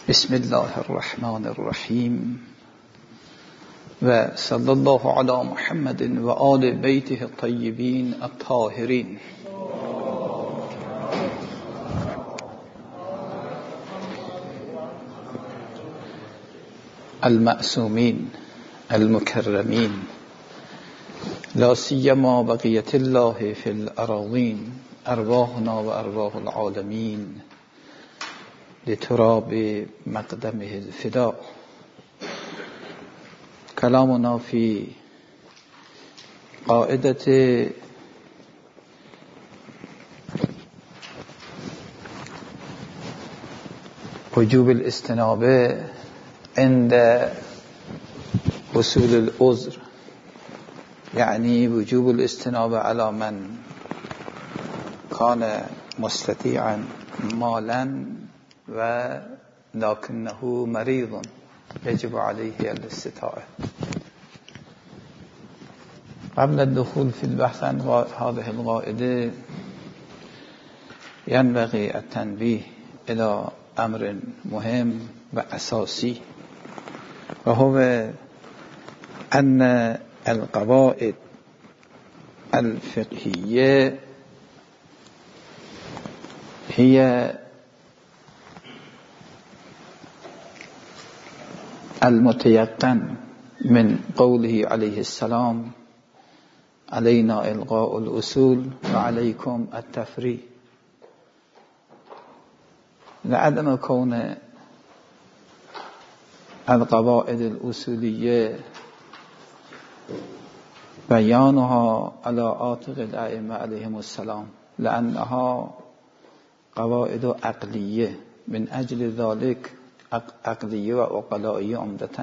بسم الله الرحمن الرحیم و صلی الله علی محمد و آل بیته الطیبین الطاهرین. المعصومین المکرمین لا سیما بقیة الله فی الاراضین ارواحنا و ارواح العالمین لتراب مقدمه الفداء. کلامنا فی قاعدة وجوب الاستنابه عند حصول العذر، یعنی وجوب الاستنابه على من كان مستطيعا مالا و لكنه مريض يجب عليه الاستطاعة. قبل الدخول في البحث عن هذه القاعدة ينبغي التنبيه إلى أمر مهم وأساسي، وهو أن القواعد الفقهية هي المتيقن من قوله عليه السلام علينا إلغاء الأصول وعليكم التفريع. لعدم كون القواعد الأصولية بيانها على عاتق الأئمة عليهم السلام، لأنها قواعد عقلية، من أجل ذلك عقلية وعقلائية عمدة،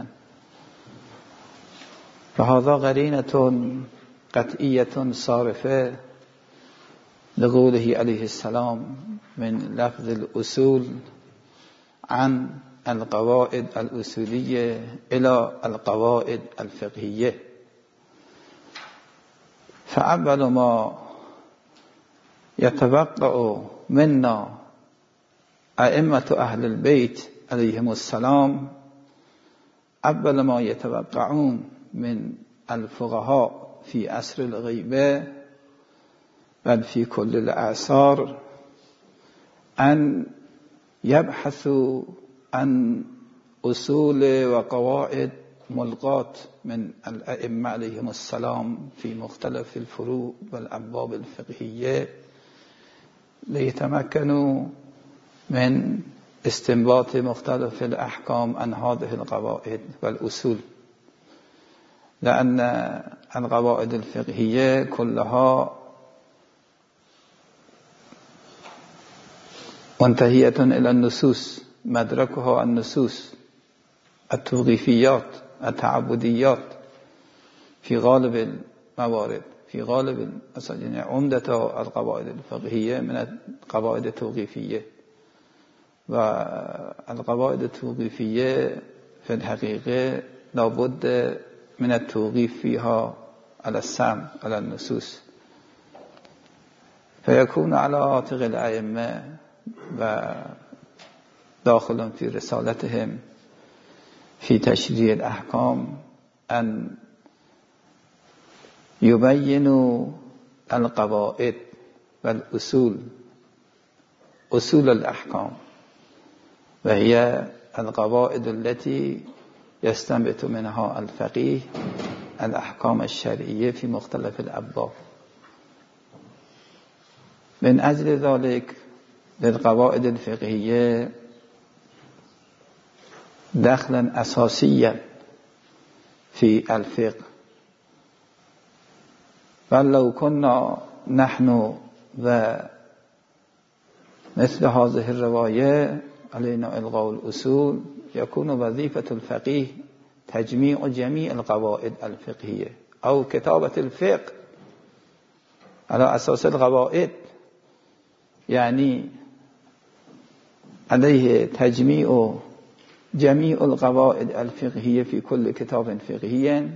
فهذا قرينة قطعية صارفة لقوله عليه السلام من لفظ الأصول عن القواعد الأصولية إلى القواعد الفقهية. فأول ما يتوقع منا أئمة أهل البيت عليهم السلام، أول ما يتوقعون من الفقهاء في عصر الغيبة بل في كل الأعصار أن يبحثوا عن أصول وقواعد ملقاة من الأئمة عليهم السلام في مختلف الفروع والأبواب الفقهية ليتمكنوا من استنباط مختلف الأحكام عن هذه القواعد والأصول، لأن القواعد الفقهية كلها منتهية إلى النصوص، مدركها النصوص التوقيفيات التعبديات في غالب الموارد، في غالب يعني عمدة القواعد الفقهية من القواعد التوقيفية. والقواعد التوقيفية في الحقيقة لابد من التوقيف فيها على السمع على النصوص، فيكون على عاتق الأئمة وداخل في رسالتهم في تشريع الأحكام أن يبينوا القواعد والأصول، أصول الأحكام، وهي القواعد التي يستنبط منها الفقيه الأحكام الشرعية في مختلف الأبواب. من أجل ذلك للقواعد الفقهية دخلا أساسيا في الفقه، بل لو كنا نحن ومثل هذه الرواية علينا إلغاء الأصول، يكون وظيفة الفقيه تجميع جميع القواعد الفقهية أو كتابة الفقه على أساس القواعد، يعني عليه تجميع جميع القواعد الفقهية في كل كتاب فقهي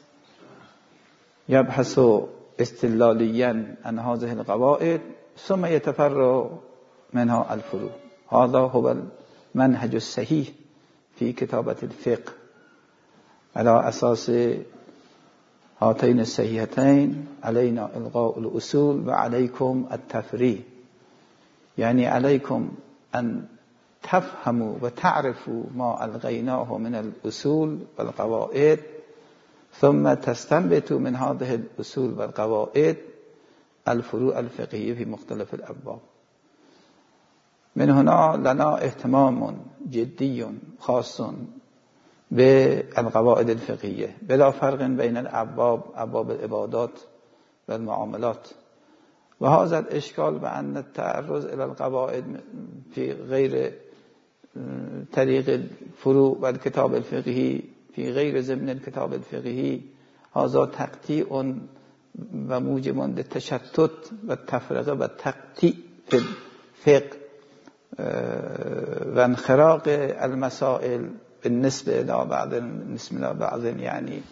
يبحث استدلاليا عن هذه القواعد ثم يتفرع منها الفروع. هذا هو منهج الصحیح فی کتابت الفقه على اساس هاتین الصحیحتین علینا الغاء الاصول و علیکم التفریع، یعنی علیکم ان تفهموا و تعرفوا ما الغیناه من الاصول و القواعد ثم تستنبطوا من هذه الاصول و القواعد الفروع الفقهیه في مختلف الابواب. من هنا لنا اهتمام جدی خاص بالقواعد الفقهیه بلا فرق بین الابواب، ابواب العبادات و المعاملات. و هذا الاشکال بان التعرض الى القواعد في غیر طریق الفروع و الكتاب الفقهی في غیر ضمن الكتاب الفقهی هذا تقطيع و موجب للتشتت و التفرقه و التقطيع في الفقه و انخراق المسائل بالنسبة إلى بعض يعني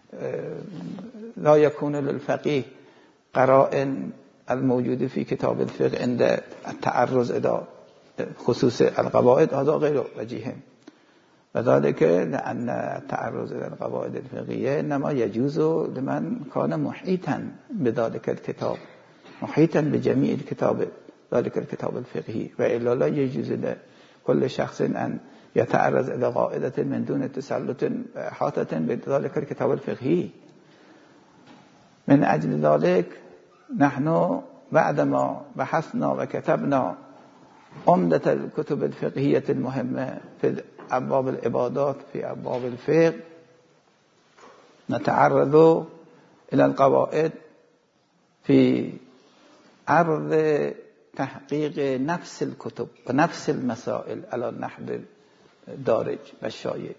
لا يكون للفقيه قرائن الموجود في كتاب الفقه عند التعرض إلى خصوص القواعد، هذا غير وجيه، وذلك لأن التعرض إلى القواعد الفقهية إنما يجوز لمن كان محيطا بذلك الكتاب، محيطا بجميع الكتاب ذلك الكتاب الفقهي، وإلا لا يجوز لكل شخص أن يتعرض إلى قاعدة من دون تسلط حاطة بذلك الكتاب الفقهي. من أجل ذلك نحن بعدما بحثنا وكتبنا عمدة الكتب الفقهية المهمة في أبواب العبادات في أبواب الفقه نتعرض إلى القواعد في عرض تحقيق نفس الكتب ونفس المسائل على النحو الدارج والشائع.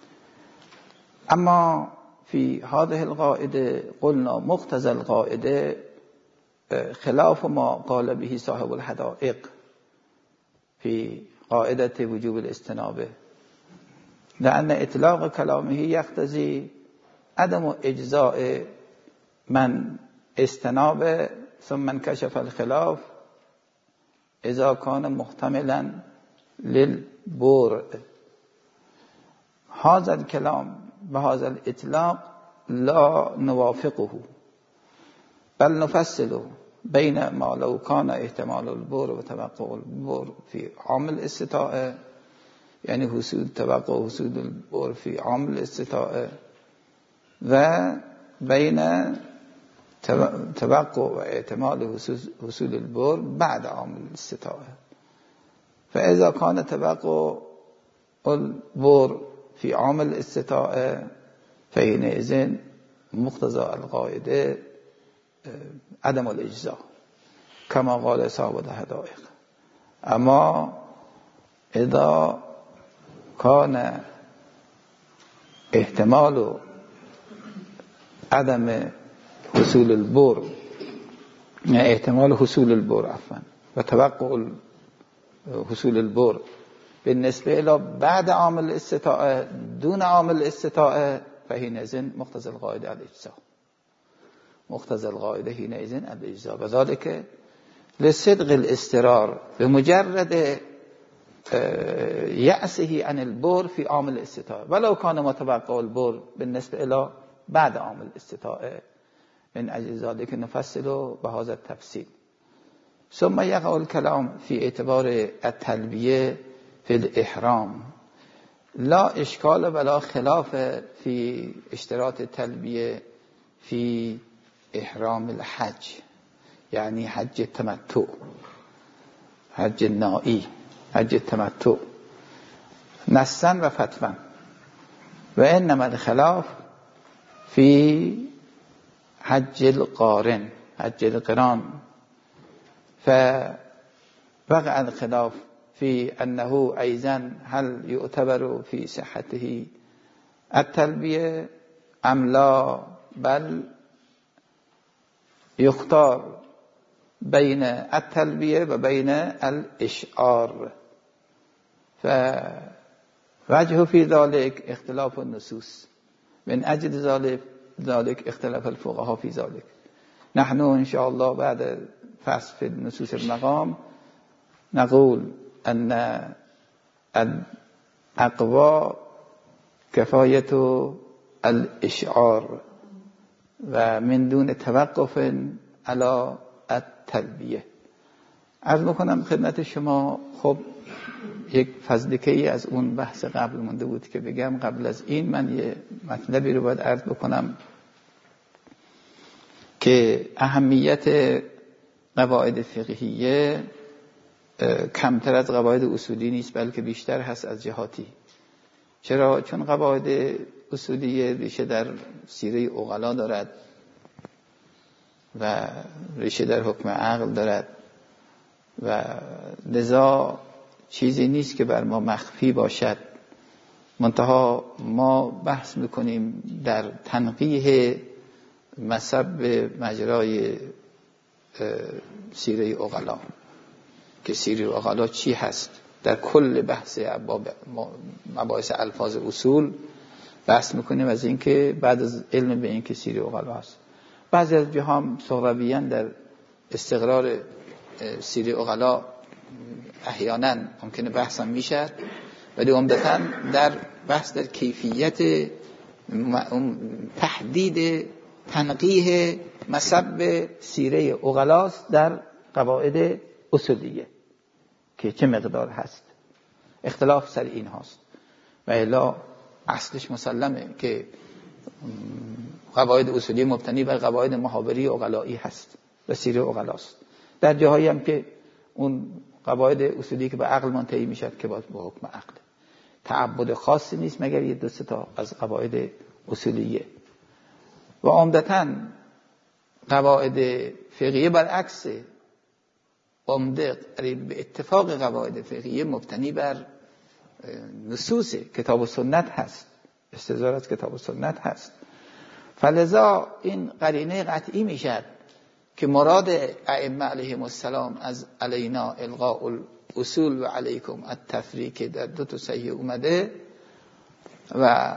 أما في هذه القاعدة قلنا مقتضى القاعدة خلاف ما قال به صاحب الحدائق في قاعدة وجوب الاستنابة، لأن إطلاق كلامه يقتضي عدم إجزاء من استناب ثم انكشف الخلاف إذا كان محتملا للبرء. هذا الكلام بهذا الإطلاق لا نوافقه، بل نفصل بين ما لو كان احتمال البرء وتوقع البرء في عامل الاستطاعة، يعني حصول توقع وحصول البرء في عامل الاستطاعة، وبين توقع واحتمال حصول البرء بعد عامل الاستطاعة. فإذا كان توقع البرء في عامل الاستطاعة فحينئذ مقتضى القاعدة عدم الإجزاء كما قال صاحب الحدائق. أما إذا كان احتمال عدم حصول البرء، احتمال حصول البرء عفوا وتوقع حصول البرء بالنسبة إلى بعد عامل الاستطاعة دون عامل الاستطاعة فحينئذ مقتضى القاعدة الإجزاء، مقتضى القاعدة حينئذ الإجزاء، وذلك لصدق الاسترار بمجرد يأسه عن البر في عامل الاستطاعة ولو كان متوقع البر بالنسبة إلى بعد عامل الاستطاعة. من أجل ذلك نفصل بهذا التفصيل. ثم يقع الكلام في اعتبار التلبية في الإحرام. لا إشكال ولا خلاف في اشتراط التلبية في إحرام الحج، يعني حج التمتع، حج النائي، حج التمتع نصا وفتوا، وإنما الخلاف في حج القارن، حج القران. فوقع الخلاف في أنه أيضا هل يعتبر في صحته التلبية أم لا، بل يختار بين التلبية وبين الإشعار. فوجه في ذلك اختلاف النصوص، من أجل ذلك اختلاف الفقهاء في ذلك. نحن إن شاء الله بعد فصل في النصوص المقام نقول أن اقوا کفایت الاشعار و من دون توقف علی التلبیه. عرض میکنم خدمت شما، خب یک فزلکه‌ای از اون بحث قبل مونده بود که بگم. قبل از این من یه مطلبی رو باید عرض بکنم که اهمیت قواعد فقهیه کمتر از قواعد اصولی نیست، بلکه بیشتر هست از جهاتی. چرا؟ چون قواعد اصولیه ریشه در سیره عقلا دارد و ریشه در حکم عقل دارد و لذا چیزی نیست که بر ما مخفی باشد. منتها ما بحث میکنیم در تنقیح مصب مجرای سیره عقلا که سیره عقلا چی هست. در کل بحث مباحث الفاظ اصول بحث میکنیم از اینکه بعد از علم به اینکه سیره عقلا هست. بعضی از جهام صغرویان در استقرار سیره عقلا احیانا ممکنه بحث هم میشه، ولی عمدتاً در بحث در کیفیت تحدید تنقیح مصب سیره عقلاست در قواعد اصولیه که چه مقدار هست. اختلاف سر این هاست و الا اصلش مسلمه که قواعد اصولی مبتنی بر قواعد محاوری عقلایی هست و سیره عقلاست. در جاهایی هم که اون قواعد اصولی که به عقل منتهی میشد که باز به حکم عقل، تعبد خاصی نیست مگر یه 2-3 تا از قواعد اصولیه. و عمدتاً قواعد فقهیه برعکس عمده به اتفاق قواعد فقهیه مبتنی بر نصوص کتاب و سنت هست، استدلال از کتاب و سنت هست. فلذا این قرینه قطعی میشد که مراد ائمه علیهم السلام از علینا الغاء الاصول و علیکم التفریق که در 2 تا صحیح اومده و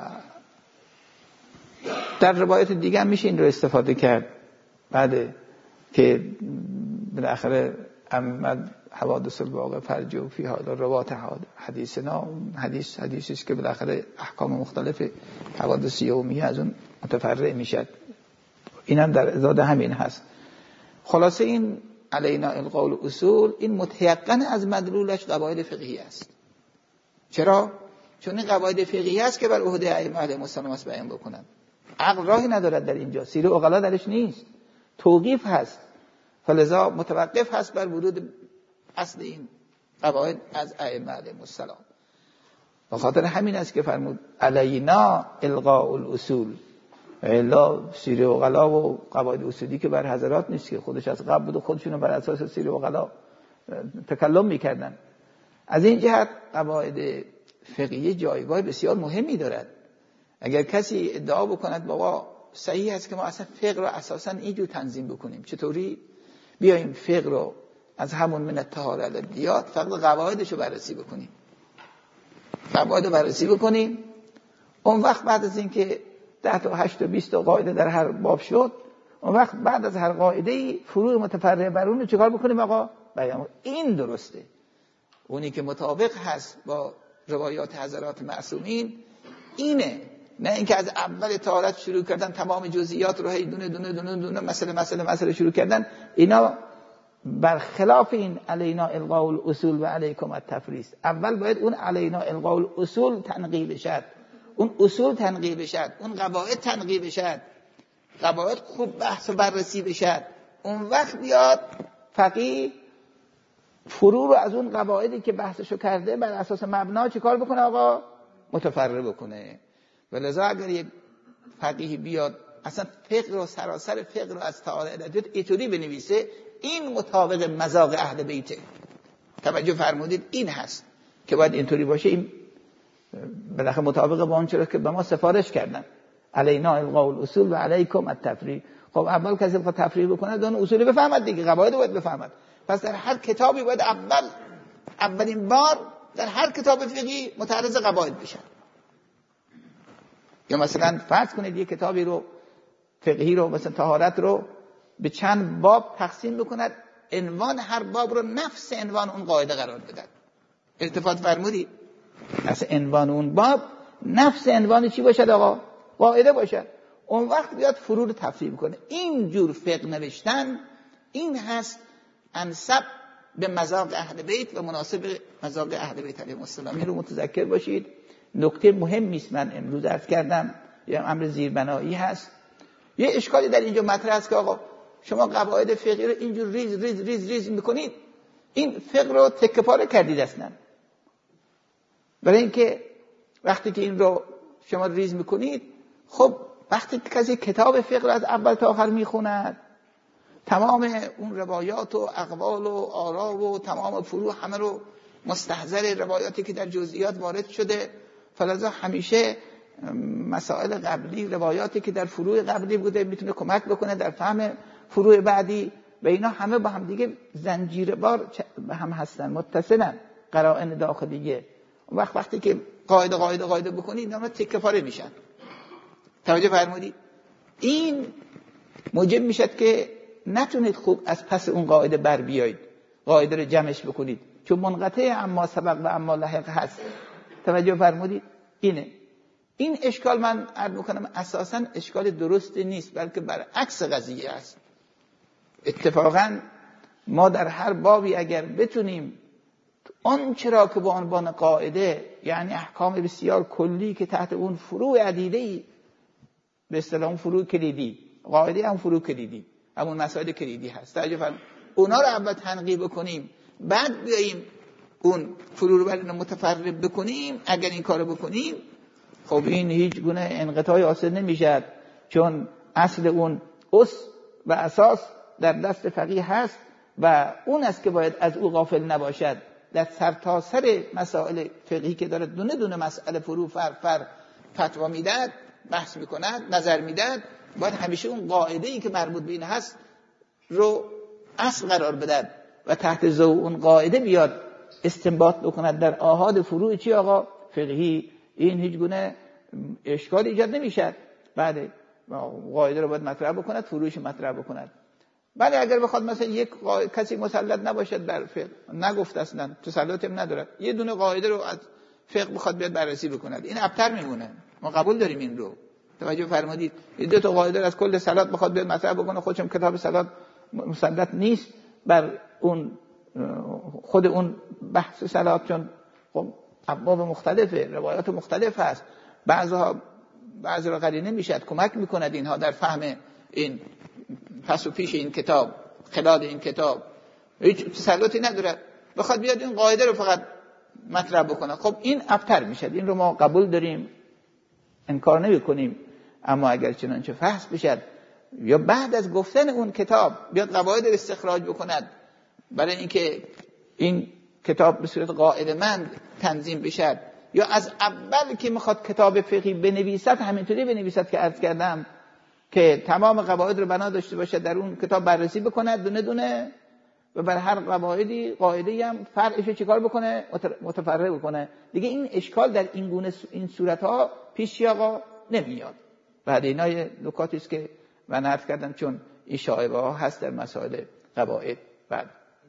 در روایت دیگه هم میشه این رو استفاده کرد. بعد که بالاخره اما حوادث الواقع فرجو فی حال روات حدیثنا، حدیثی است که بالاخره احکام مختلف حوادث یومیه از اون متفرع میشد. اینم در ازاد همین هست. خلاصه این علینا القول اصول این متیقن از مدلولش قواعد فقهی است. چرا؟ چون این قواعد فقهی است که بر عهده ائمه علیهم السلام است بیان بکنن. عقل راهی ندارد در اینجا، سیره عقلا درش نیست، توقیف هست. فلذا متوقف هست بر ورود اصل این قواعد از ائمه علیهم السلام. به خاطر همین است که فرمود علینا القاء الاصول. الا سیره عقلا و قواعد اصولی که بر حضرات نیست که خودش از قبل بود و خودشونو بر اساس سیره عقلا تکلم میکردن. از این جهت قواعد فقهی جایگاه بسیار مهمی دارد. اگر کسی ادعا بکند بابا صحیح است که ما اصلا فقه رو اساسا اینجور تنظیم بکنیم، چطوری بیایم فقه رو از همون من الطهاره الادیات فقط قواعدش رو بررسی بکنیم، قواعد رو بررسی بکنیم، اون وقت بعد از اینکه 10 تا 8 تا 20 تا قاعده در هر باب شد، اون وقت بعد از هر قاعده‌ای فروع متفرع بر اون رو چیکار بکنیم آقا؟ بیان. این درسته. اونی که مطابق هست با روایات حضرات معصومین اینه، نه اینکه از اول طهارت شروع کردن تمام جزئیات رو هی دونه دونه دونه دونه مسئله شروع کردن. اینا برخلاف این علینا القاء الاصول و علیکم التفریق. اول باید اون علینا القاء الاصول تنقیح بشد، اون اصول تنقیح بشد، اون قواعد تنقیح بشد، قواعد خوب بحث و بررسی بشد. اون وقت بیاد فقیه فروع رو از اون قواعدی که بحثشو کرده بر اساس مبنا چی کار بکنه آقا؟ متفرع بکنه. ولذا اگر یک فقیه بیاد اصلا فقه رو سراسر فقه رو از تعالی الادیات اینطوری بنویسه، این مطابق مذاق اهل بیته. توجه فرمودید این هست که باید اینطوری باشه. این بالاخره مطابق با اون چیزی که به ما سفارش کردن، علینا القاء الاصول و علیکم التفریق. خب اول کسی بخواد تفریق بکنه دون اصول بفهمد دیگه، قواعد باید بفهمد. پس در هر کتابی باید اولین بار در هر کتاب فقهی متعرض قواعد بشه. یا مثلا فرض کنید یک کتابی رو فقهی رو مثلا طهارت رو به چند باب تقسیم بکند، عنوان هر باب رو نفس عنوان اون قاعده قرار بدن. التفات فرمودید؟ اصلا عنوان اون باب نفس عنوان چی باشد آقا؟ قاعده باشد. اون وقت بیاد فرو رو تفسیر کنه. این جور فقه نوشتن این هست انسب به مذاق اهل بیت و مناسب مذاق اهل بیت علیهم السلام. این رو متذکر باشید. نکته مهمی است من امروز عرض کردم، یه امر زیربنایی هست. یه اشکالی در اینجا مطرح است که آقا شما قواعد فقهی رو اینجور ریز ریز ریز ریز میکنید، این فقه رو تکه پاره کردید اصلا. برای اینکه وقتی که این رو شما ریز میکنید، خب وقتی کسی کتاب فقه رو از اول تا آخر میخوند، تمام اون روایات و اقوال و آرا و تمام فروع همه رو مستحضر روایاتی که در جزئیات وارد شده، فلذا همیشه مسائل قبلی، روایاتی که در فروع قبلی بوده میتونه کمک بکنه در فهم فروع بعدی و اینا همه با هم دیگه زنجیره‌وار هم هستن، متصلن، قرائن داخلیه. وقتی که قاعده بکنید اینا تکه پاره میشن. توجه فرمودید؟ این موجب میشد که نتونید خوب از پس اون قاعده بر بیایید، قاعده رو جمعش بکنید، چون منقطع اما سبق و اما لاحق هست. توجه فرمودید؟ این اشکال من عرض میکنم اساساً اشکال درست نیست، بلکه برعکس قضیه است. اتفاقاً ما در هر بابی اگر بتونیم آن چرا که با عنوان قاعده، یعنی احکام بسیار کلی که تحت اون فروع عدیده‌ای، به اصطلاح اون فروع کلیدی، قاعده هم فروع کلیدی، همون مسائل کلیدی هست، توجه فرمایید، اونا رو اول تنقیح بکنیم، بعد بیاییم اون فروع رو برای متفرق بکنیم. اگر این کارو بکنیم، خب این هیچ گونه انقطاعی حاصل نمیشد، چون اصل اون و اساس در دست فقیه هست و اون است که باید از او غافل نباشد. در سرتاسر مسائل فقهی که داره دونه دونه مسئله فروع فر فتوا میداد، بحث میکند، نظر میداد، باید همیشه اون قاعده‌ای که مربوط به این هست رو اصل قرار بدد و تحت ضوء اون قاعده بیاد استنباط بکند در آحاد فروع چی آقا؟ فقهی. این هیچ گونه اشکال ایجاد نمیشد. بعد قاعده رو باید مطرح بکند، فروعش مطرح بکند. ولی اگر بخواد مثلا یک کسی مسلط نباشد بر فقه، نگفت اصلا تسلطی هم نداره، یه دونه قاعده رو از فقه بخواد بیاد بررسی بکند، این ابتر میمونه. ما قبول داریم این رو. توجه فرمودید؟ یه دو تا قاعده رو از کل صلات بخواد بیاد مطرح بکنه، خودشم کتاب صلات مسلط نیست بر اون خود اون بحث صلات، چون خب ابواب مختلفه، روایات مختلف هست، بعضی را قرینه میشد، کمک میکند اینها در فهم این پس و پیش این کتاب، خلال این کتاب، هیچ تسلطی نداره، بخواد بیاد این قاعده رو فقط مطرح بکنه. خب این ابتر میشد. این رو ما قبول داریم، انکار نمی کنیم. اما اگر چنانچه فحص بشد یا بعد از گفتن اون کتاب بیاد قواعد استخراج بکند برای اینکه این کتاب به صورت قاعده‌مند تنظیم بشد، یا از اول که میخواد کتاب فقهی بنویسد همینطوری بنویسد که عرض کردم که تمام قواعد رو بنا داشته باشد، در اون کتاب بررسی بکند دونه دونه و بر هر قاعده‌ای هم فرعش چیکار بکنه؟ متفرع بکنه. دیگه این اشکال در این گونه این صورت‌ها پیش آقا نمیاد. بعد اینا نکاتی است که من عرض کردم، چون این شایعه‌ها هست در مسائل قواعد. بعد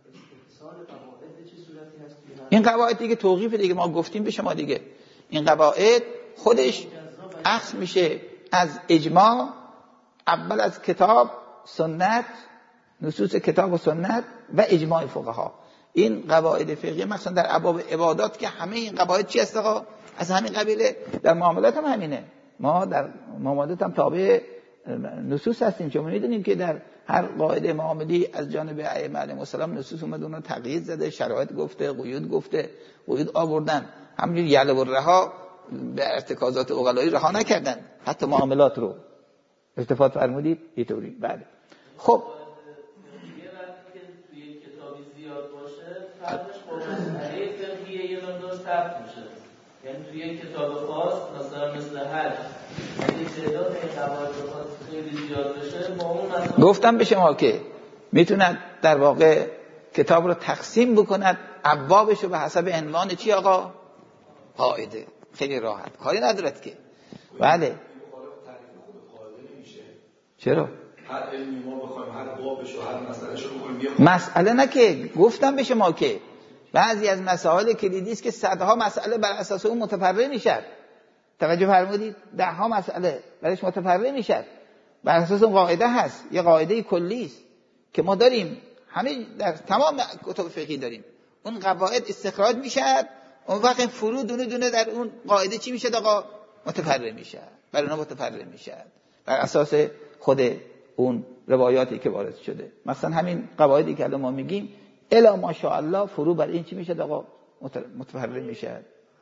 این قواعد دیگه توقیف دیگه ما گفتیم به شما دیگه، این قواعد خودش اخذ میشه از اجماع، اول از کتاب، سنت، نصوص کتاب و سنت و اجماع فقها. این قواعد فقهی مثلا در ابواب عبادات که همه این قواعد چی است آقا؟ از همین قبیله. در معاملات هم همینه. ما در معاملات هم تابع نصوص هستیم، چون میدونیم که در هر قاعده معاملی از جانب ائمه علیهم السلام نصوص اومد اون رو تقیید زده، شرایط گفته، قیود آوردن. همینجوری یله و رها به ارتکازات عقلایی رها نکردن، حتی معاملات رو. استفاده فرمودید اینطوری. بله. خب یه وقتی که توی کتابی زیاد باشه فرقش با مسئله فقهی یه مقدار ثبت میشه. یعنی توی یک کتاب خاص مثلا مثل حج، اگه تعداد این قواعد خاص خیلی زیاد بشه، با اون مثلا گفتم به شما که میتوند در واقع کتاب رو تقسیم بکند، ابوابش رو به حسب عنوان چی آقا؟ قاعده. خیلی راحت، کاری ندارد که. بله. چرا؟ هر علمی ما بخوایم هر بابش و هر مسئله‌شو بکنیم، مسئله نه که گفتم به شما که بعضی از مسائل کلیدی است که صدها مسئله بر اساس اون متفرع میشن. توجه فرمودید؟ ده ها مسئله برش متفرع میشن. بر اساس اون قاعده هست، یه قاعده کلی است که ما داریم، همه در تمام کتب فقهی داریم. اون قواعد استخراج میشه، اون وقت فرو دونه دونه در اون قاعده چی میشه؟ آقا متفرع میشه. بر اونها متفرع میشه بر اساس خود اون روایاتی که وارد شده. مثلا همین قواعدی که الان ما میگیم الا ماشاءالله فرو بر این چی میشه؟ آقا متفرع میشه.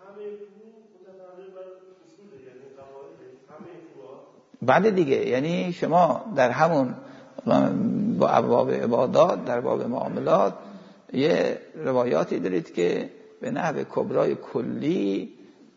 بعد دیگه یعنی شما در همون با ابواب عبادات، در باب معاملات یه روایاتی دارید که به نحو کبرای کلی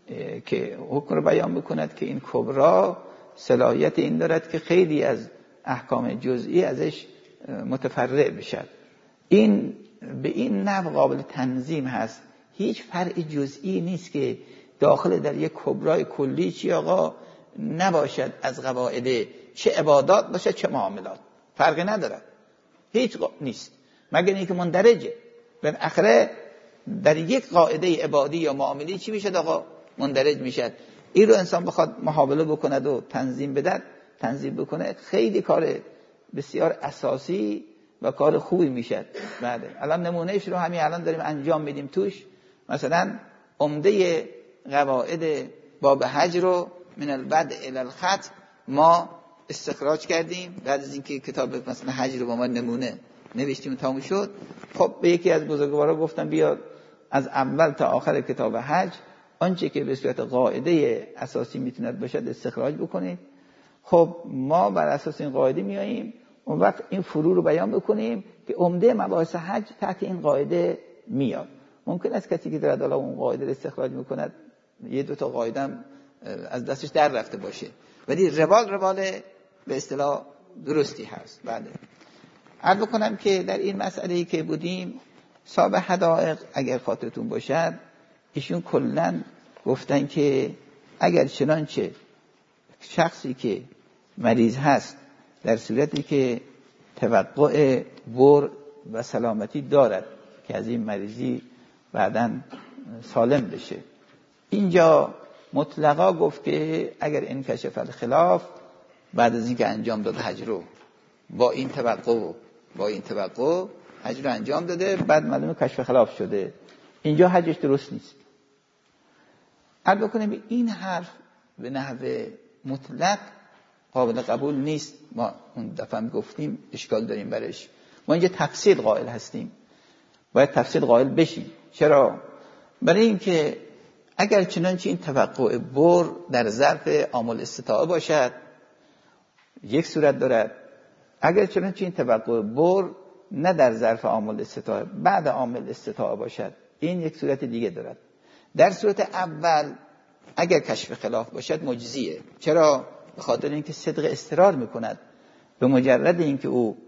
که حکم رو بیان میکند که این کبرا صلاحیت این دارد که خیلی از احکام جزئی ازش متفرع بشد. این به این نحو قابل تنظیم هست. هیچ فرع جزئی نیست که داخل در یک کبرای کلی چی آقا نباشد از قواعد، چه عبادات باشه چه معاملات، فرقی نداره، هیچ نیست مگر اینکه مندرجه بالاخره در یک قاعده عبادی یا معاملی چی میشه آقا؟ مندرج میشه. این رو انسان بخواد محاوله بکند و تنظیم بکنه خیلی کار بسیار اساسی و کار خوبی میشه. بله الان نمونهش رو همین الان داریم انجام میدیم توش. مثلا عمده قواعد باب حج رو من البدء الی الختم ما استخراج کردیم بعد از اینکه کتاب مثلا حج رو با ما نمونه نوشتیم تموم شد. خب به یکی از بزرگوارا گفتم بیا از اول تا آخر کتاب حج آنچه که به صورت قاعده اساسی میتوند باشد استخراج بکنید. خب ما بر اساس این قاعده میاییم اون وقت این فروع رو بیان بکنیم که عمده مباحث حج تحت این قاعده میاد. ممکن است کسی که دارد اون قاعده رو استخراج میکند یه دو تا قاعده هم از دستش در رفته باشه ولی روال به اصطلاح درستی هست. بله عرض بکنم که در این مسئله‌ای که بودیم صاحب حدائق اگر خاطرتون باشد ایشون کلاً گفتن که اگر چنانچه شخصی که مریض هست در صورتی که توقع بر و سلامتی دارد که از این مریضی بعداً سالم بشه، اینجا مطلقا گفت که اگر انکشف الخلاف بعد از اینکه انجام داد حج رو با این توقع حج رو انجام داده بعد معلومه کشف خلاف شده، اینجا حجش درست نیست. عرض بکنیم این حرف به نحو مطلق قابل قبول نیست. ما اون دفعه هم گفتیم اشکال داریم برش. ما اینجا تفصیل قائل هستیم، باید تفصیل قائل بشیم. چرا؟ برای اینکه اگر چنانچه این توقع بر در ظرف عامل استطاعه باشد یک صورت دارد، اگر چنانچه این توقع بر نه در ظرف عامل استطاعه بعد عامل استطاعه باشد این یک صورت دیگه دارد. در صورت اول اگر کشف خلاف باشد مجزیه. چرا؟ به خاطر اینکه صدق اضطرار میکند. به مجرد اینکه او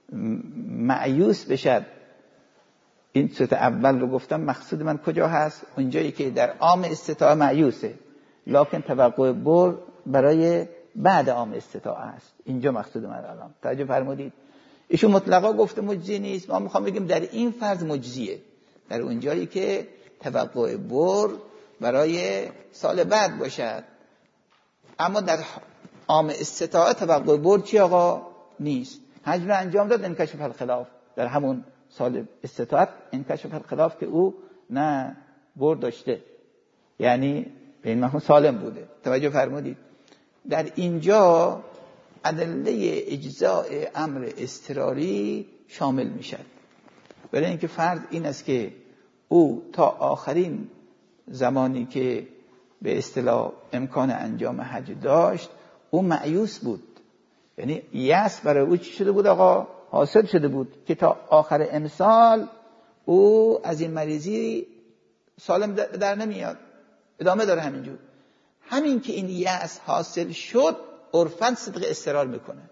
مایوس بشد، این صورت اول رو گفتم مقصود من کجا هست؟ اونجایی که در عام استطاعه مایوسه لکن توقع بر برای بعد عام استطاعه است. اینجا مقصود من الان توجه فرمودید. ایشون مطلقا گفته مجزی نیست، ما میخوام بگیم در این فرض مجزیه، در اونجایی که توقع بر برای سال بعد باشد. اما در عام استطاعه توقع بر چی آقا؟ نیست. حج رو انجام داد انکشف الخلاف در همون سال استطاعت انکشف الخلاف که او نه بر داشته، یعنی به این مفهوم سالم بوده. توجه فرمودید. در اینجا ادله اجزاء امر اضطراری شامل میشد. برای اینکه فرض این است که او تا آخرین زمانی که به اصطلاح امکان انجام حج داشت او مایوس بود، یعنی یأس برای او چی شده بود آقا؟ حاصل شده بود که تا آخر امسال او از این مریضی سالم در نمیاد، ادامه داره همینجور. همین که این یأس حاصل شد عرفاً صدق اضطرار میکنه.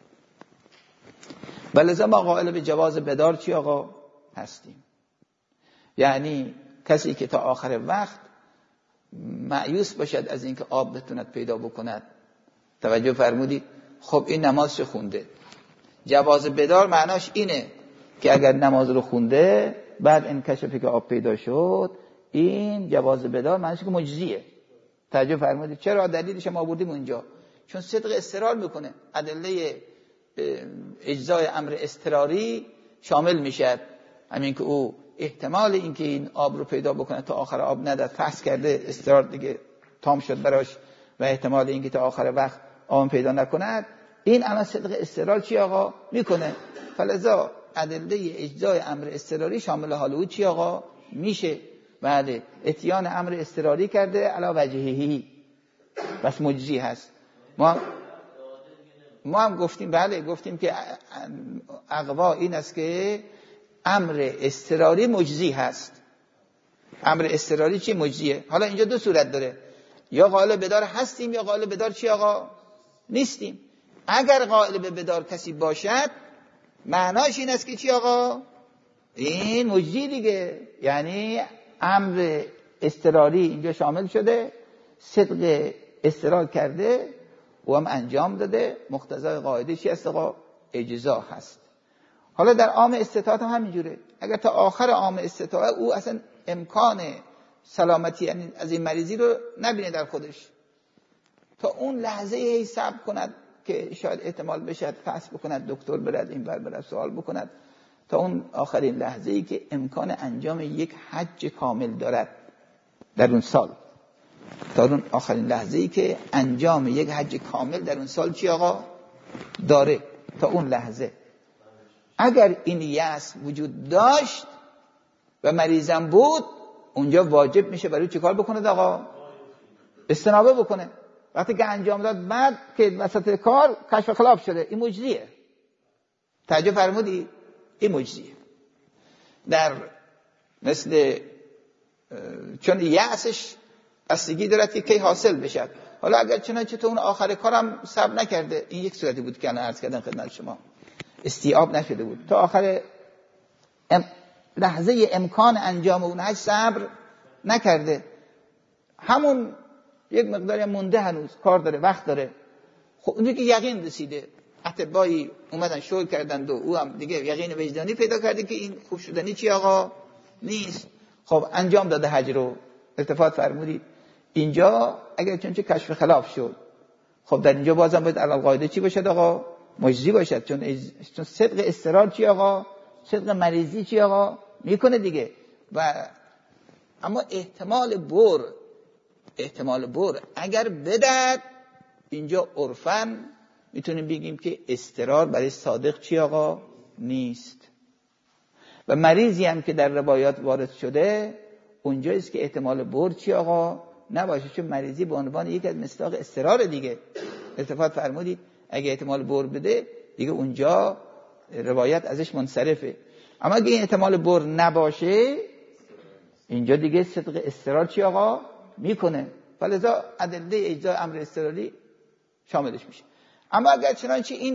ولذا ما قائل به جواز بدار چی آقا هستیم. یعنی کسی که تا آخر وقت مایوس باشد از اینکه آب بتوند پیدا بکند، توجه فرمودید، خب این نمازش خونده. جواز بدار معناش اینه که اگر نماز رو خونده بعد انکشف که آب پیدا شد، این جواز بدار معنیش که مجزیه. توجه فرمودید؟ چرا؟ دلیلش ما آوردیم اونجا، چون صدق استقرار میکنه. ادله اجزای امر اضطراری شامل میشه، همین که او احتمال اینکه این آب رو پیدا بکنه تا آخر آب نداد، فحص کرده، استقرار دیگه تام شد براش، و احتمال اینکه تا آخر وقت آب پیدا نکند، این الان صدق استقرار چی آقا میکنه. فلذا ادله اجزای امر اضطراری شامل حال او چی آقا میشه. بعد اتیان امر اضطراری کرده علا وجههی، بس مجزی هست. ما هم گفتیم، بله گفتیم که اقوا این است که امر اضطراری مجزی هست. امر اضطراری چی؟ مجزیه. حالا اینجا دو صورت داره، یا غالب بدار هستیم یا غالب بدار چی آقا نیستیم. اگر غالب بدار کسی باشد معناش این است که چی آقا؟ این مجزی دیگه، یعنی امر اضطراری اینجا شامل شده، صدق استقرار کرده و هم انجام داده، مقتضای قاعده چی است آقا؟ اجزا هست. حالا در عام استطاعت هم همینجوره. اگر تا آخر عام استطاعت او اصلا امکان سلامتی یعنی از این مریضی رو نبینه در خودش، تا اون لحظه ای صبر کند که شاید احتمال بشه فحص بکند، دکتر برد این برد سوال بکند، تا اون آخرین لحظه ای که امکان انجام یک حج کامل دارد در اون سال، تا اون آخرین لحظه ای که انجام یک حج کامل در اون سال چی آقا داره، تا اون لحظه اگر این یأس وجود داشت و مریضم بود، اونجا واجب میشه برای چی کار بکنه آقا؟ استنابه بکنه. وقتی که انجام داد بعد که وسط کار کشف خلاف شده، این مجزیه. توجه فرمودی؟ این مجزیه. در مثل چون یأسش بستگی دارد که کی حاصل بشه. حالا اگر چنانچه تو اون آخر کارم صبر نکرده، این یک صورتی بود که الان عرض کردم خدمت شما، استیعاب نشده بود، تا آخر لحظه امکان انجام اون حج صبر نکرده، همون یک مقداری مونده، هنوز کار داره، وقت داره. خب اونجا که یقین رسیده، اطبایی اومدن شروع کردند و او هم دیگه یقین وجدانی پیدا کرده که این خوب شدنی چی آقا نیست، خب انجام داده حج رو. التفات فرمودید؟ اینجا اگر چونچه کشف خلاف شد، خب در اینجا بازم باید علی القاعده چی باشد آقا؟ مجزی باشد، چون صدق استقرار چی آقا؟ صدق مریضی چی آقا؟ میکنه دیگه. و اما احتمال بر اگر بدد، اینجا عرفاً میتونیم بگیم که استقرار برای صادق چی آقا؟ نیست. و مریضی هم که در روایات وارد شده، اونجاییست که احتمال بر چی آقا؟ نباشه، چون مریضی به عنوان یک از مصداق استقرار دیگه. التفات فرمودید؟ اگه احتمال بر بده دیگه اونجا روایت ازش منصرفه. اما اگه این احتمال بر نباشه، اینجا دیگه صدق استقرار چی آقا؟ میکنه. فلذا ادله اجزای امر اضطراری شاملش میشه. اما اگر چنانچه این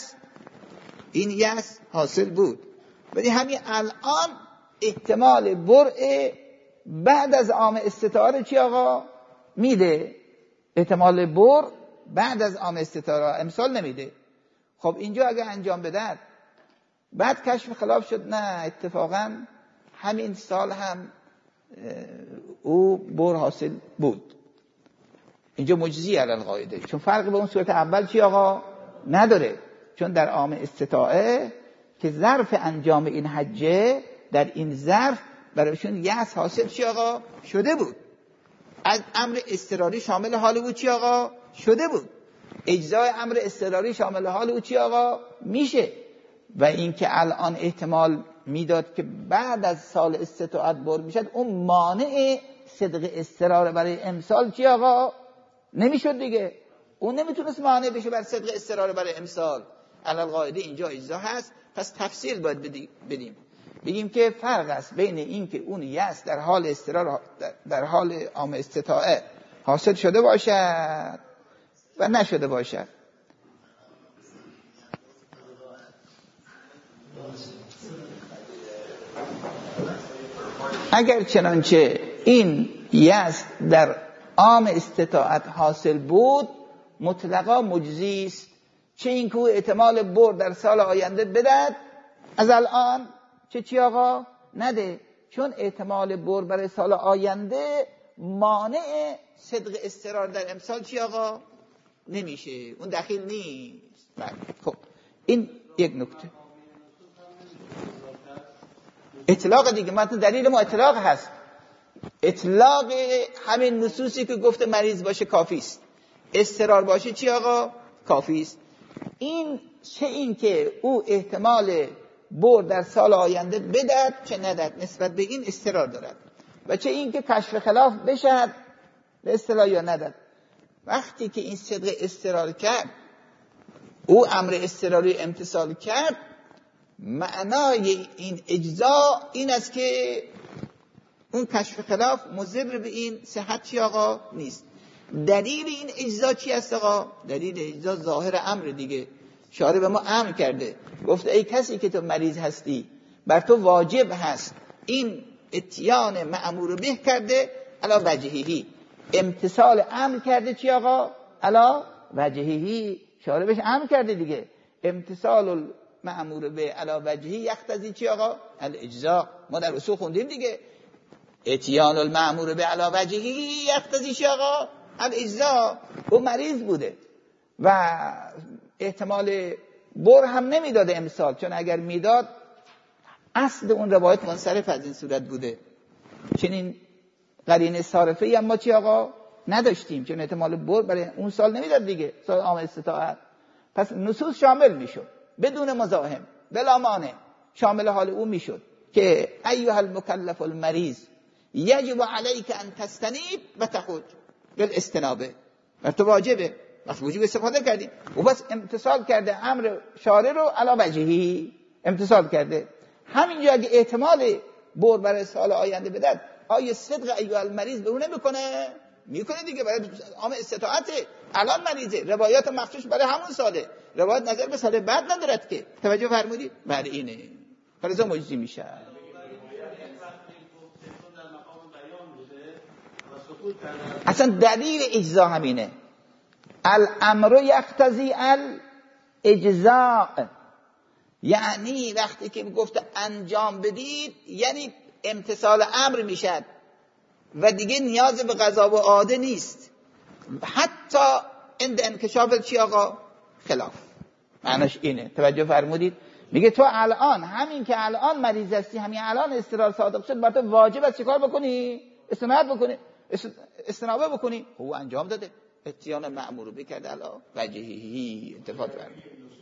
یأس حاصل بود، ولی همین الان احتمال برع بعد از عام استطاعه چی آقا میده؟ احتمال بر بعد از عام استطاعه امسال نمیده. خب اینجا اگر انجام بدد، بعد کشف خلاف شد، نه اتفاقا همین سال هم او بر حاصل بود، اینجا مجزی علی القاعده، چون فرق به اون صورت اول چی آقا نداره. چون در عام استطاعه که ظرف انجام این حجه، در این ظرف برایشون یأس حاصل چی آقا شده بود، از امر اضطراری شامل حال او چی آقا شده بود، اجزای امر اضطراری شامل حال او چی آقا میشه. و این که الان احتمال میداد که بعد از سال استطاعت بر میشد، اون مانع صدق استقرار برای امسال چی آقا نمیشد دیگه. اون نمیتونست مانع بشه بر صدق استقرار برای امسال. علی القاعده اینجا اجزا هست. پس تفسیر باید بدیم، بگیم که فرق است بین این که اون یأس در حال استقرار در حال عام استطاعه حاصل شده باشد و نشده باشد. اگر چنانچه این یأس در عام استطاعت حاصل بود، مطلقا مجزی است، چه این که احتمال بر در سال آینده بدد از الان، چه چی آقا نده، چون احتمال بر برای سال آینده مانع صدق استقرار در امسال چی آقا نمیشه، اون دخیل نیست. بله خب این یک نکته. اطلاق دیگه مثلا دلیل ما اطلاق هست، اطلاق همین نصوصی که گفته مریض باشه کافی است، استقرار باشه چی آقا کافی است. این چه این که او احتمال برد در سال آینده بدد چه ندد نسبت به این استقرار دارد، و چه این که کشف خلاف بشد به اصطلاح یا ندد. وقتی که این صدق استقرار کرد، او امر استقراری امتثال کرد، معنای این اجزا این است که اون کشف خلاف مضر به این صحت چی آقا نیست. دلیل این اجزا چی است آقا؟ دلیل اجزا ظاهر امر دیگه. شارع به ما امر کرده، گفته ای کسی که تو مریض هستی بر تو واجب هست این اتیان مأمور به کرده علا وجهیهی، امتثال امر کرده چی آقا؟ علا وجهیهی. شارع بهش امر کرده دیگه، امتثال مأمور به علا وجهی یقتضی چی آقا؟ الاجزا. ما در اصول خوندیم دیگه، اتیان المأمور به علا وجهی یقتضی چی آقا؟ الاجزا. او مریض بوده و احتمال بر هم نمیداده امسال، چون اگر میداد اصل اون روایت منصرف از این صورت بوده. چنین قرینه صارفه ای اما چی آقا نداشتیم، چون احتمال بر برای اون سال نمیداد دیگه، سال عام استطاعت. پس نصوص شامل میشد بدون مزاحم بلا مانع، شامل حال او میشد که ایها المکلف المریض یجب علیک ان تستنیب و تخرج بالاستنابه، بر تو واجبه. وقت وجوب استفاده کردیم و بس امتثال کرده امر شارع رو علا وجهی امتثال کرده. همینجا اگه احتمال بر برای سال آینده بدد، آیا صدق ایها المریض به اون نمیکنه؟ میکنه دیگه، برای عام استطاعته. الان مریضه، روایات مخصوص برای همون ساله، روایت نظر به سال بعد ندارد که. توجه فرمودید؟ برای اینه فرضا مجزی میشه. اصلا دلیل اجزا همینه، الامر یقتضی الاجزاء، یعنی وقتی که گفته انجام بدید یعنی امتثال امر میشد و دیگه نیاز به قضا و عاده نیست، حتی عند انکشاف چی آقا؟ خلاف. معناش اینه. توجه فرمودید؟ میگه تو الان همین که الان مریض هستی، همین الان استقرار صادق شد، بر تو واجب است چیکار بکنی؟ استنابه بکنی. او انجام داده، اتیان مأمور بکرده علا وجهی. انتفاض فرمود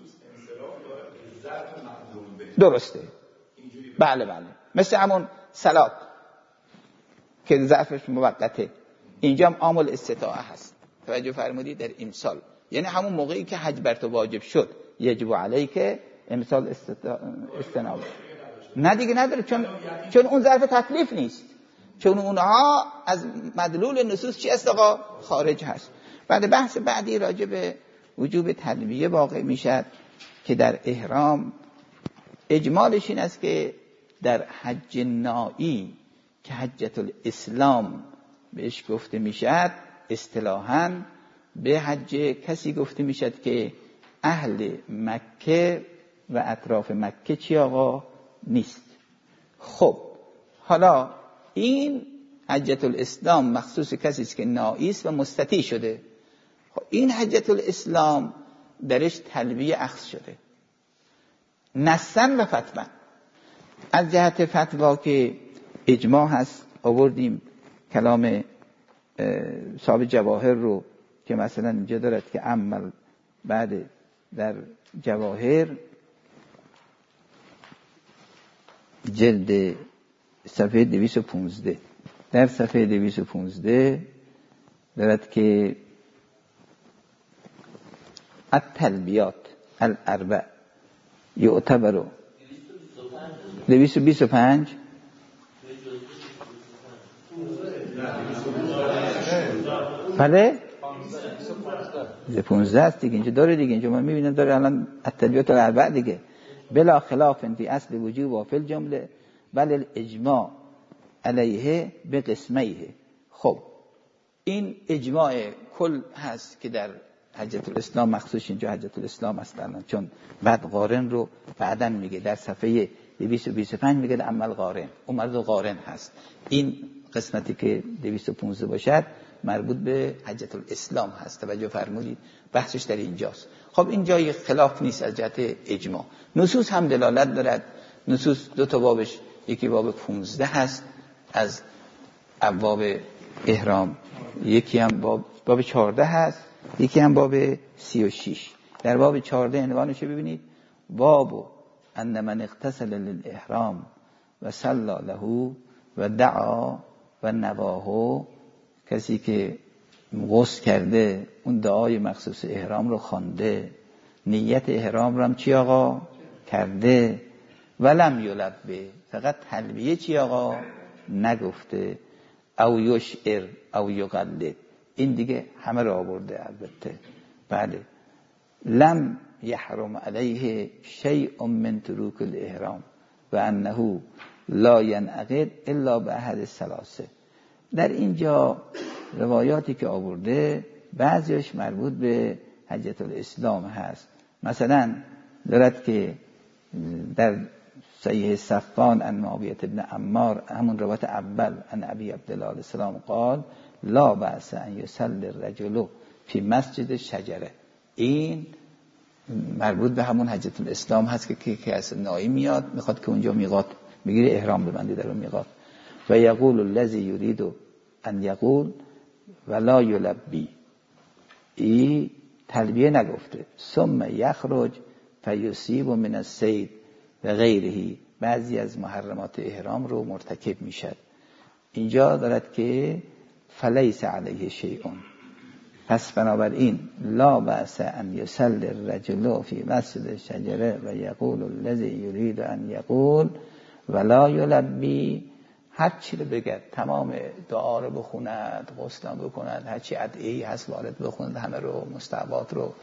درسته. بله مثل همون صلات که ضعفش موقته، اینجا هم عامل استطاعه هست. توجه فرمودید؟ در امسال یعنی همون موقعی که حج بر تو واجب شد، یجب علیک امسال استنابه. نه دیگه نداره، چون اون ظرف تکلیف نیست، چون اونها از مدلول نصوص چی است آقا؟ خارج هست. بعد بحث بعدی راجع به وجوب تلبیه واقع میشد که در احرام اجمالش این است که در حج نائی که حجت الاسلام بهش گفته میشد، اصطلاحاً به حج کسی گفته میشد که اهل مکه و اطراف مکه چی آقا نیست. خب حالا این حجت الاسلام مخصوص کسی است که نائی است و مستطیع شده. خب این حجت الاسلام درش تلبیه اخذ شده نصاً و فتواً. از جهت فتوا که اجماع هست، آوردیم کلام صاحب جواهر رو که مثلا اینجا دارد که عمل بعد در جواهر جلد صفحه 215، در صفحه 215 دارد که التلبیات الاربع یعتبر 225 بله 15 است دیگه، اینجا داره دیگه، اینجا من میبینم داره الان التلبیات الاربع دیگه، بلا خلاف فی اصل وجوب و فی الجمله بل الاجماع علیه به قسمیه. خب این اجماع کل هست که در حجت الاسلام مخصوص اینجا حجت الاسلام است، چون بعد قارن رو بعدن میگه در صفحه 225 میگه عمل قارن، اون مرد قارن هست. این قسمتی که 215 باشد مربوط به حجة الاسلام هست. توجه فرمودید بحثش در اینجاست. خب این جای خلاف نیست از جهت اجماع. نصوص هم دلالت دارد. نصوص دو تا بابش، یکی باب 15 هست از ابواب احرام، یکی هم باب 14 هست، یکی هم باب 36. در باب 14 عنوانش ببینید، باب ان من اغتسل للاحرام و صلى له و دعا و نواه، کسی که غسل کرده اون دعای مخصوص احرام رو خوانده، نیت احرام رو هم چی آقا کرده، ولم یلبه، فقط تلبیه چی آقا نگفته، او یشعر او یقلد، این دیگه همه رو آورده البته. بله، لم یحرم علیه شیء من تروک الاحرام و انه لا ینعقد الا باحد الثلاثه. در اینجا روایاتی که آورده بعضیش مربوط به حجة الاسلام هست. مثلا دارد که در صحیح صفان عن معاویة بن عمار، همون روایت اول، عن ابی عبدالله علیه السلام قال لا بأس ان یصلی الرجل فی مسجد الشجره. این مربوط به همون حجة الاسلام هست که از نایی میاد میخواد که اونجا میقات بگیره، احرام ببنده در اون میقات، و یقول الذی یرید ان یقول ولا یلبی، این تلبیه نگفته، ثم یخرج فیصیب من الصید و غیره، بعضی از محرمات احرام رو مرتکب میشد. اینجا دارد که فلیس علیه شیء، پس بنابراین لا بأس ان یصلی الرجل فی مسجد الشجره و یقول الذی یرید ان یقول ولا یلبی، هر چی رو بگه، تمام دعا رو بخوند، غسل بکند، هر چی ادعیه هست وارد بخوند، همه رو مستحبات رو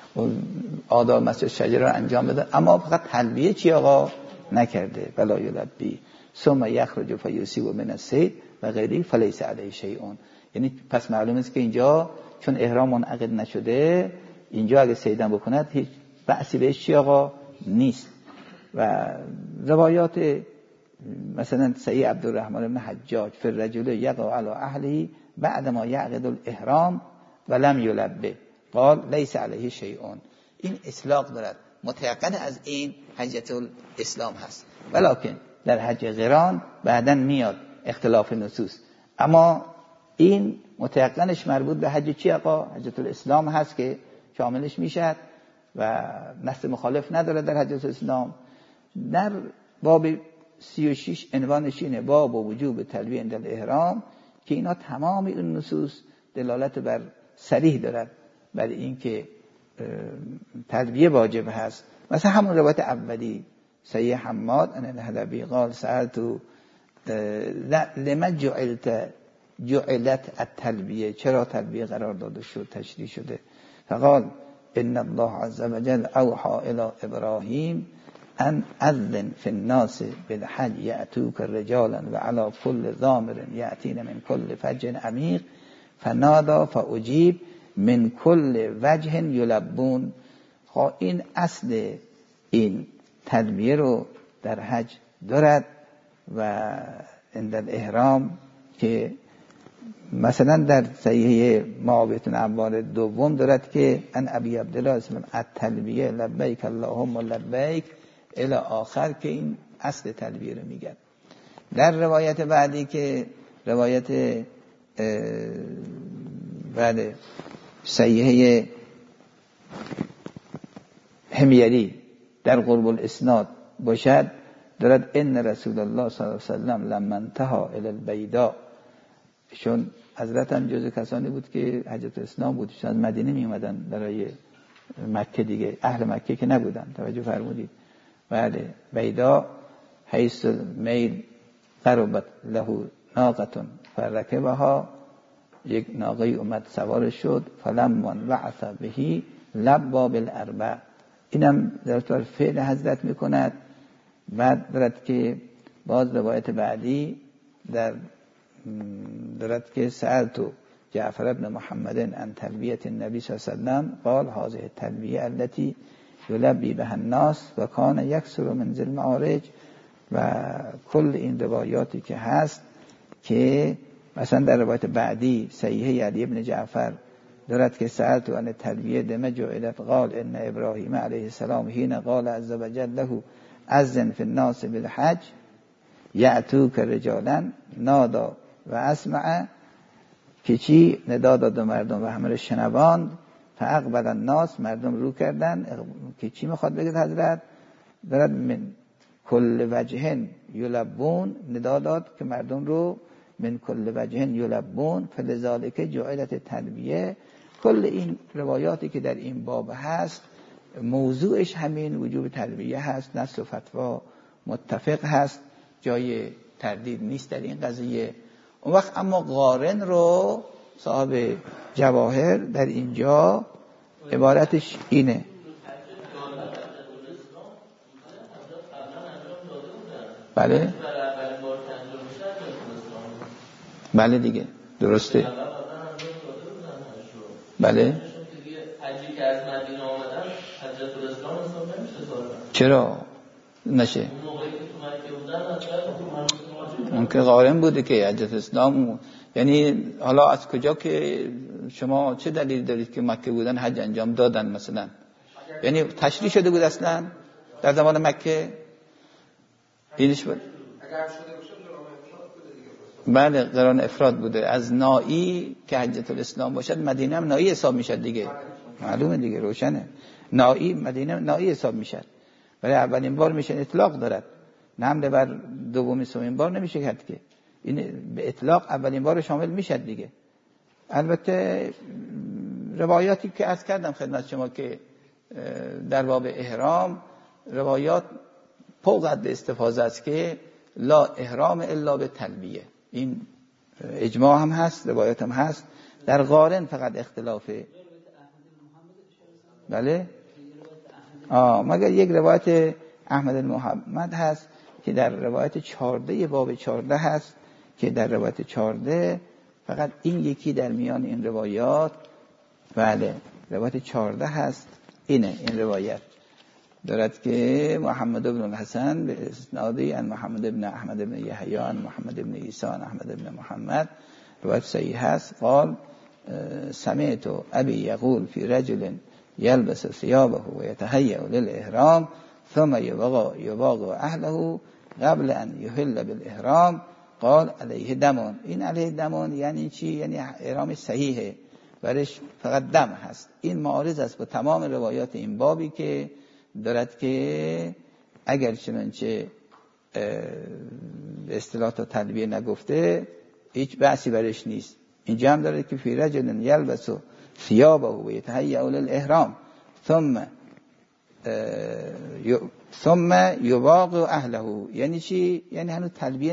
آداب مسجد شجره رو انجام بده، اما فقط تلبیه چی آقا نکرده، ولا یلبی، ثم یخرج فیصیب من الصید و غیره فلیس علیه شیء. یعنی پس معلوم است که اینجا چون احرام منعقد نشده، اینجا اگه صیدن بکند هیچ بأسی بهش چی آقا نیست. و روایات مثلا صحیح عبدالرحمن بن حجاج فی الرجل یقع علی اهله بعد ما یعقد الاحرام ولم یلبه قال لیس علیه شیء، این اطلاق دارد، متیقن از این حجة الاسلام هست. ولکن در حج قران بعدن میاد اختلاف نصوص، اما این متیقنش مربوط به حج چی آقا؟ حجة الاسلام هست که شاملش میشد و نص مخالف نداره در حجة الاسلام. در باب 36 عنوانش اینه، باب وجوب تلبیه عند الاحرام، که اینا تمام این نصوص دلالت بر صریح دارد بر این که تلبیه واجب هست. مثلا همون روایت اولی صحیح حماد ان الحلبی قال سألت لما جعلت التلبیه، چرا تلبیه قرار داده شد، تشریح شده، فقال ان الله عز وجل اوحى الى ابراهیم ان اذن فی الناس بالحج یأتوک رجالا و علی كل ضامر یأتین من كل فج عمیق فنادى فاجیب من كل وجه یلبون. این اصل این تلبیه رو در حج دارد و عند الاحرام، که مثلا در صحیح معاویة بن عمار دوم دارد که ان ابی عبدالله اسلام التلبیه لبیک اللهم لبیک الی آخر، که این اصل تلبیه رو میگن. در روایت بعدی که روایت بعد صحیح حمیری در قرب الاسناد باشد دارد ان رسول الله صلی الله علیه وسلم لما انتهى الی البیضاء، چون حضرت هم جز کسانی بود که حجة الاسلام بود، از مدینه می اومدن برای مکه دیگه، اهل مکه که نبودن، توجه فرمودید. بله، بیضاء حیث میل قربت له ناقه فرکبها، یک ناقه اومد سوار شد، فلما بعث به لبا بالاربع، اینم در طور فعل حضرت میکند. بعد دارد که باز روایت بعدی دارد که سألت جعفر ابن محمد عن تلبیه النبی صلی الله علیه وسلم قال هذه التلبیه التي یلبی بها الناس و کان یکثر من ذی المعارج و کل این روایاتی که هست که مثلا در روایت بعدی صحیحه علی ابن جعفر دارد که سألت عن التلبیه دم جعلت قال ان ابراهیم علیه السلام حين قال عز وجل له اذن فی الناس بالحج یأتوک رجالا نادا و اسمع که چی ندا داد مردم و همه رو شنوان فاقبل الناس مردم رو کردن که چی میخواد بگه حضرت دارد من کل وجهن یلبون ندا داد که مردم رو من کل وجهن یلبون فلذالک جعلت تلبیه. کل این روایاتی که در این باب هست موضوعش همین وجوب تلبیه هست، نص و فتوا متفق هست، جای تردید نیست در این قضیه. اون وقت اما قارن رو صاحب جواهر در اینجا عبارتش اینه. بله بله دیگه درسته. بله چرا نشه؟ اون که قارن بوده که حجت اسلام. یعنی حالا از کجا که شما چه دلیل دارید که مکه بودن حج انجام دادن مثلا؟ یعنی تشریع شده بود اصلا در زمان مکه اینش بود. بله قران افراد بوده. از نائی که حجت الاسلام باشد مدینه هم نائی حساب میشد دیگه، معلومه دیگه، روشنه. نائی مدینه نائی حساب میشد، ولی اولین بار میشه اطلاق دارد، حمله بر دومی سومین بار نمیشه کرد که این به اطلاق اولین بار شامل میشد دیگه. البته روایاتی که عرض کردم خدمت شما که در باب احرام روایات فوق استفاضه است که لا احرام الا به تلبیه. این اجماع هم هست، روایات هم هست. در قارن فقط اختلافه. بله مگر یک روایت احمد المحمد هست که در روایت 14 باب 14 هست که در روایت 14 فقط این یکی در میان این روایات، بله روایت 14 هست، اینه این روایت دارد که محمد بن الحسن به اسنادی ان محمد بن احمد بن یحیی ان محمد بن عیسی ان احمد بن محمد، روایت صحیح هست. قال سمعت ابي يقول في رجل يلبس ثيابه ويتهيأ للإحرام ثم يباغ اهله قبل ان يحل بالاحرام قال علیه دمون. این علیه دمون یعنی چی؟ یعنی احرام صحیحه، برش فقط دم هست. این معارض است با تمام روایات این بابی که دارد که اگر چنانچه به اصطلاح تا تلبیه نگفته هیچ بحثی برش نیست. اینجا هم داره که فی رجل یلبس ثیابه و یتهیأ للاحرام ثم یباغ اهله. یعنی چی؟ یعنی هنوز تلبیه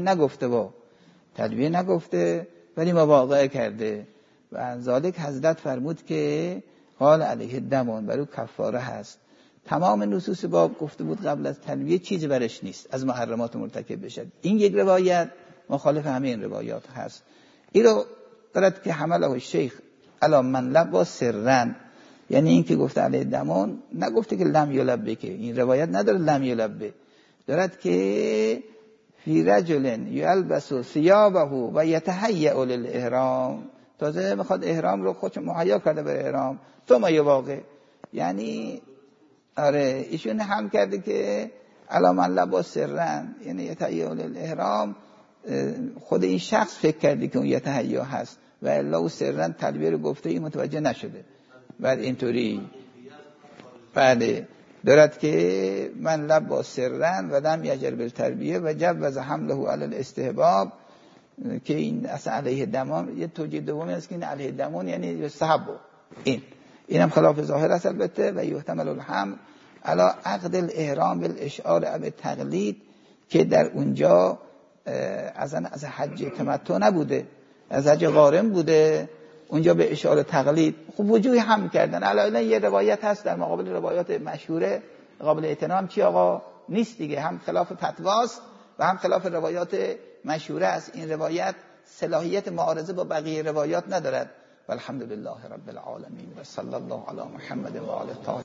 نگفته ولی مباغه کرده. و از ذالک حضرت فرمود که قال علیه دمون، برای کفاره هست. تمام نصوص باب گفته بود قبل از تلبیه چیزی برش نیست از محرمات مرتکب بشد. این یک روایت مخالف همه این روایات هست. این رو دارد که حمله الشیخ علی من لب سرن، یعنی این که گفته علیه دمون نگفته که لم یلبه، که این روایت نداره لم یلبه، دارد که فی رجل یلبس ثیابه و یتهیأ للاحرام، تازه میخواد احرام رو خودش مهیا کرده برای احرام. ثم یواقع، یعنی آره ایشون هم کرده که علی من لباس سرن، یعنی یتهیأ للاحرام. خود این شخص فکر کرده که اون یتهیأ هست و الا او سرن تلبیه رو گفته، این متوجه نشده. بعد اینطوری بله دارد که من لباس سرن و لم یجر بالتربیه و جوز حمله علی الاستحباب، که این اصلا علیه دمان یه توجیه دومی است که این علیه دمان یعنی یستحب. این هم خلاف ظاهر است البته. و یحتمل الحمل علی عقد الاحرام بالاشعار اب تقلید، که در اونجا از حج تمتع نبوده، از حج قارن بوده، اونجا به اشعار تقلید خب وجوهی هم کردن. علاوه یه روایت هست در مقابل روایات مشهوره قابل اعتنام چی آقا نیست دیگه، هم خلاف فتواست و هم خلاف روایات مشهوره است. این روایت صلاحیت معارضه با بقیه روایات ندارد. والحمد لله رب العالمین و صلی الله علی محمد و آله.